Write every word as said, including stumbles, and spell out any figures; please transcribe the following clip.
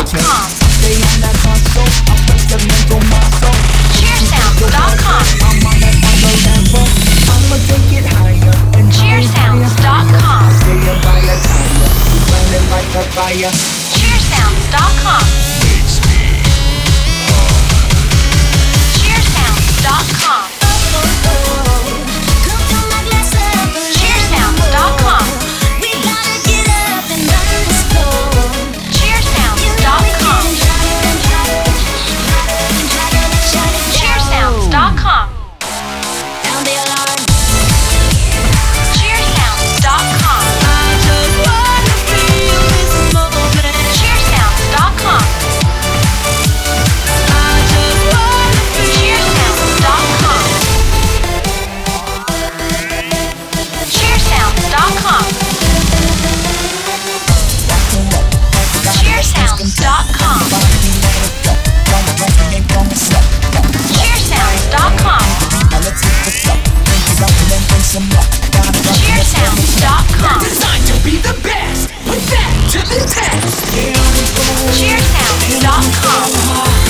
dot com. Stay on that hustle, I flex the mental muscle. Cheersounds dot com. I'm on that other level. I'ma take it higher and Cheersounds dot com. stay up by a tire, we burning like a fire. Cheersounds dot com. Cheersounds dot com. Cheersounds dot com. Cheersounds dot com. Cheersounds dot com. Cheersounds dot com. Cheersounds dot com. Cheersounds dot com. Cheersounds dot com. Cheersounds dot com. Cheersounds dot com. Cheersounds dot com. Designed to be the best. Put that to the test. Cheersounds dot com.